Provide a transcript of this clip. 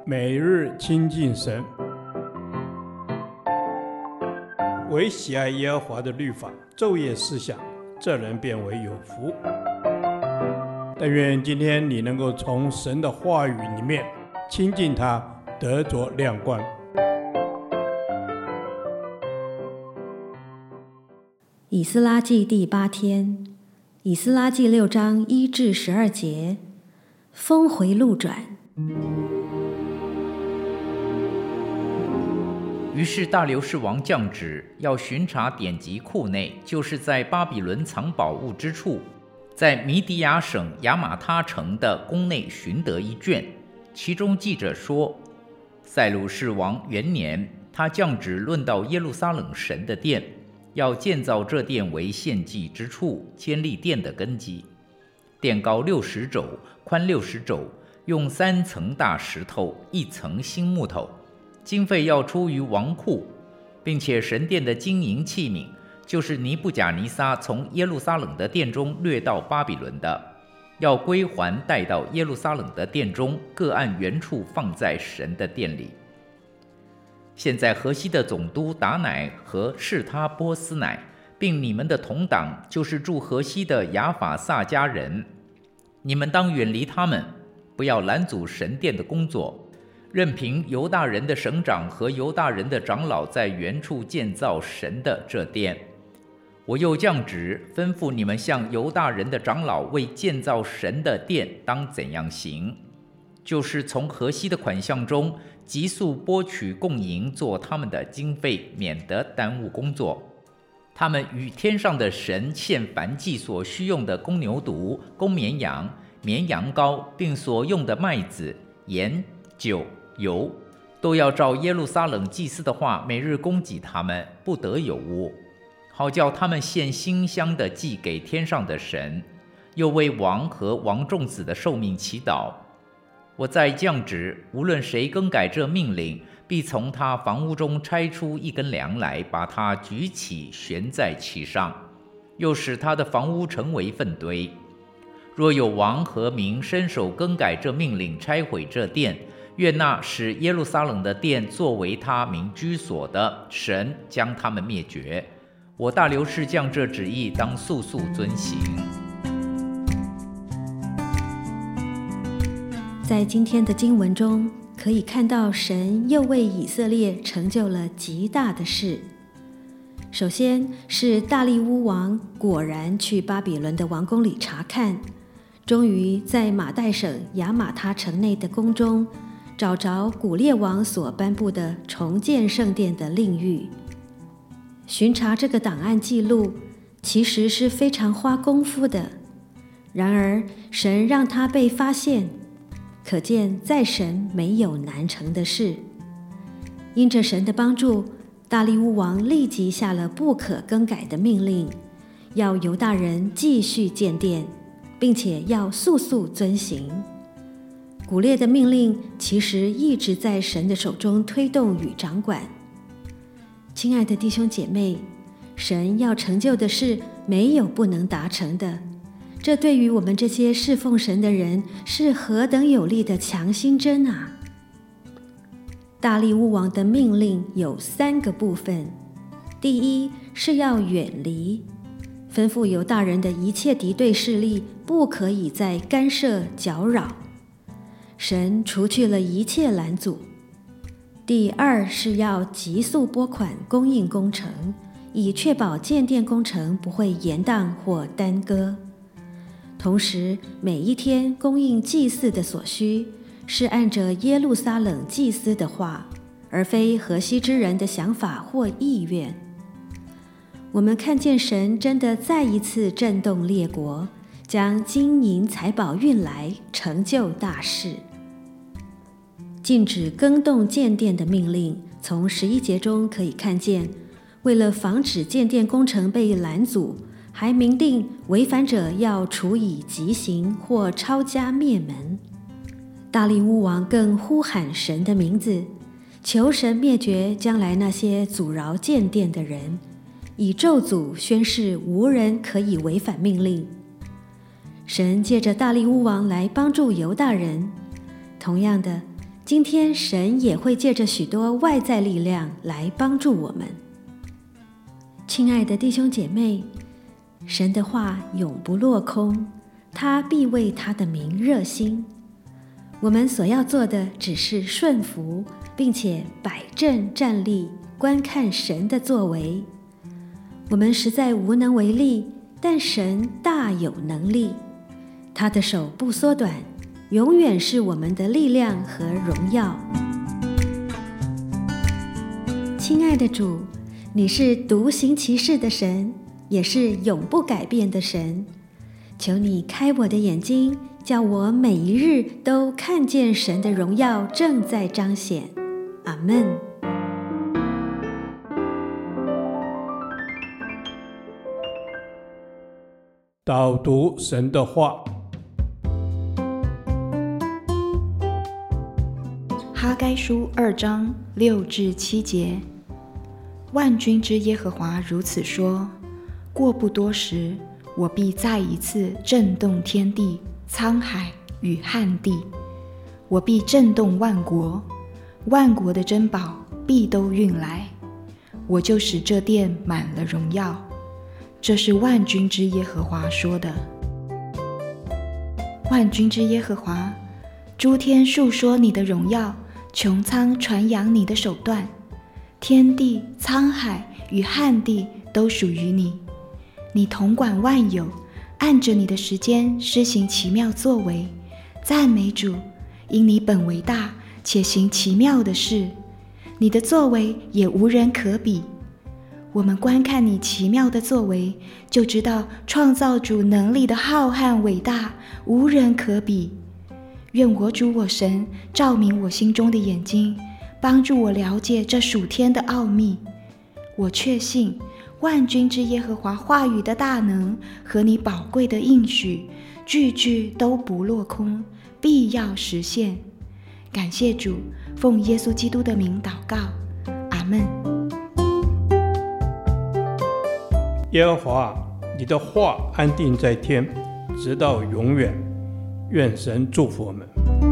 每日亲近神，唯喜爱耶和华的律法，昼夜思想，这人变为有福。但愿今天你能够从神的话语里面亲近他，得着亮光。 以斯拉记第8天，以斯拉记6章1至12节，峰回路转。 于是大流士王降旨，要巡查典籍库内，就是在巴比伦藏宝物之处，在米底亚省亚玛他城的宫内寻得一卷，其中记着说，塞鲁士王元年，他降旨论到耶路撒冷神的殿，要建造这殿为献祭之处，建立殿的根基。殿高60肘，宽60肘，用3层大石头，1层新木头。经费要出于王库，并且神殿的金银器皿，就是尼布甲尼撒从耶路撒冷的殿中掠到巴比伦的，要归还带到耶路撒冷的殿中，各按原处放在神的殿里。现在河西的总督达乃和士他波斯乃，并你们的同党，就是住河西的亚法萨家人，你们当远离他们，不要拦阻神殿的工作，任凭犹大人的省长和犹大人的长老在原处建造神的这殿。我又降旨吩咐你们向犹大人的长老为建造神的殿当怎样行，就是从河西的款项中急速拨取供银做他们的经费，免得耽误工作。他们与天上的神献燔祭所需用的公牛犊、公绵羊、绵羊羔，并所用的麦子、盐、酒、油，都要照耶路撒冷祭司的话，每日供给他们，不得有误，好叫他们献馨香的祭给天上的神，又为王和王众子的寿命祈祷。我再降旨，无论谁更改这命令，必从他房屋中拆出一根梁来，把它举起悬在其上，又使他的房屋成为粪堆。若有王和民伸手更改这命令，拆毁这殿，愿那使耶路撒冷的殿作为他民居所的神将他们灭绝。我大流士将这旨意当速速遵行。 在今天的经文中，可以看到神又为以色列成就了极大的事。首先是大利乌王果然去巴比伦的王宫里查看，终于在马代省亚玛他城内的宫中找着古列王所颁布的重建圣殿的令谕。巡查这个档案记录其实是非常花功夫的，然而神让他被发现，可见在神没有难成的事。因着神的帮助，大利乌王立即下了不可更改的命令，要犹大人继续建殿，并且要速速遵行。古列的命令其实一直在神的手中推动与掌管。亲爱的弟兄姐妹，神要成就的事没有不能达成的，这对于我们这些侍奉神的人是何等有力的强心针啊！大利乌王的命令有3个部分。第一是要远离，吩咐犹大人的一切敌对势力不可以再干涉搅扰，神除去了一切拦阻。第二是要急速拨款供应工程，以确保建殿工程不会延宕或耽搁。同时每一天供应祭祀的所需，是按着耶路撒冷祭司的话，而非河西之人的想法或意愿。我们看见神真的再一次震动列国，将金银财宝运来，成就大事。禁止更动建殿的命令，从11节中可以看见，为了防止建殿工程被拦阻，还明定违反者要处以极刑或抄家灭门。大利乌王更呼喊神的名字，求神灭绝将来那些阻挠建殿的人，以咒诅宣示无人可以违反命令。神借着大利乌王来帮助犹大人，同样的， 今天神也会借着许多外在力量来帮助我们。亲爱的弟兄姐妹，神的话永不落空，他必为他的名热心。我们所要做的只是顺服，并且摆正站立，观看神的作为。我们实在无能为力，但神大有能力，他的手不缩短，永远是我们的力量和荣耀。亲爱的主，你是独行其事的神，也是永不改变的神。求你开我的眼睛，叫我每一日都看见神的荣耀正在彰显。阿们。 导读神的话。 哈该书2章6至7节，万军之耶和华如此说：过不多时，我必再一次震动天地、沧海与旱地，我必震动万国，万国的珍宝必都运来，我就使这殿满了荣耀。这是万军之耶和华说的。万军之耶和华，诸天述说你的荣耀，穹苍传扬你的手段，天地、沧海与旱地都属于你。你统管万有，按着你的时间施行奇妙作为。赞美主，因你本为大，且行奇妙的事，你的作为也无人可比。我们观看你奇妙的作为，就知道创造主能力的浩瀚伟大，无人可比。愿我主我神照明我心中的眼睛，帮助我了解这属天的奥秘。我确信万军之耶和华话语的大能和你宝贵的应许，句句都不落空，必要实现。感谢主，奉耶稣基督的名祷告，阿们。 耶和华，你的话安定在天，直到永远。愿神祝福我们。